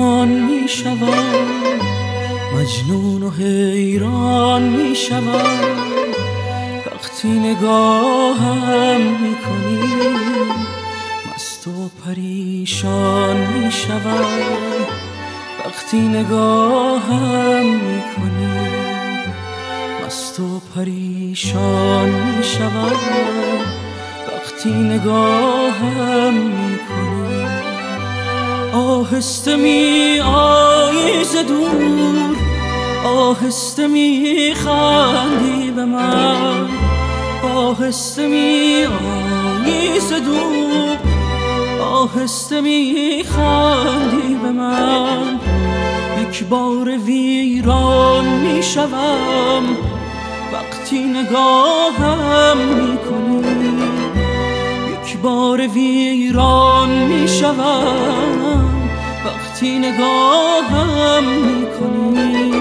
حیران می شوم، مجنون و حیران می شوم وقتی نگاهم می کنی. مست و پریشان می شوم وقتی نگاهم می کنی. مست و پریشان می شوم وقتی نگاهم می کنی. آهسته می آیی ز دور، آهسته می خندی به من. آهسته می آیی ز دور، آهسته می خندی به من. یک بار ویران می شوم وقتی نگاهم می کنی. یک بار ویران می شوم وقتی نگاهم می کنی.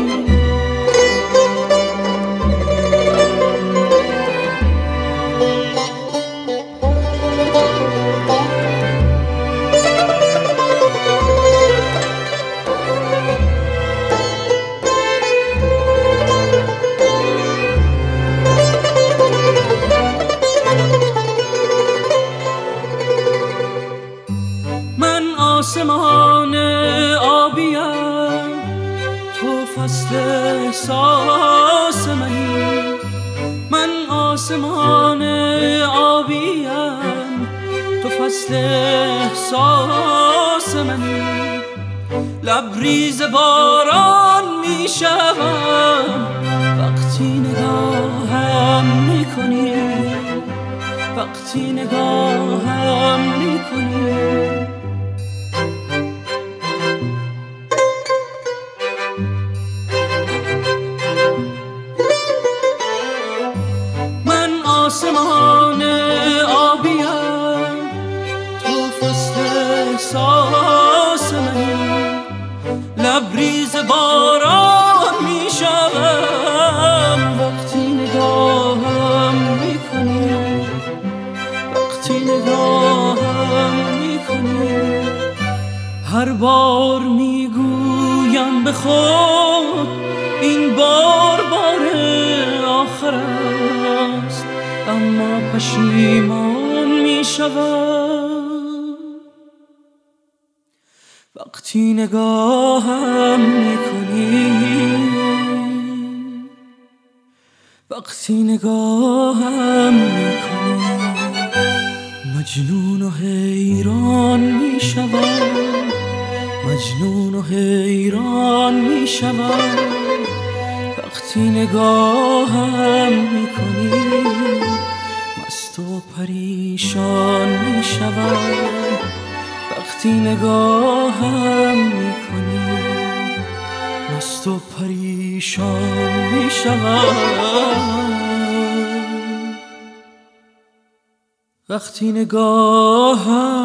آسمان آبیم، تو فصل احساس منی. من آسمان آبیم، تو فصل احساس منی. لبریز باران می شوم وقتی نگاهم می کنی. وقتی نگاهم می کنی. آسمان آبیم، تو فصل احساس منی. لبریز باران می شوم وقتی نگاهم می کنی. وقتی نگاهم می کنی. هر بار می گویم به خود این بار آخر است، اما پشیمان می شوم وقتی نگاهم می کنی. وقتی نگاهم می کنی. مجنون و حیران می شوم، مجنون و حیران می شوم وقتی نگاهم می کنی. مست و پریشان می شوم وقتی نگاهم می کنی. مست و پریشان می شوم وقتی نگاهم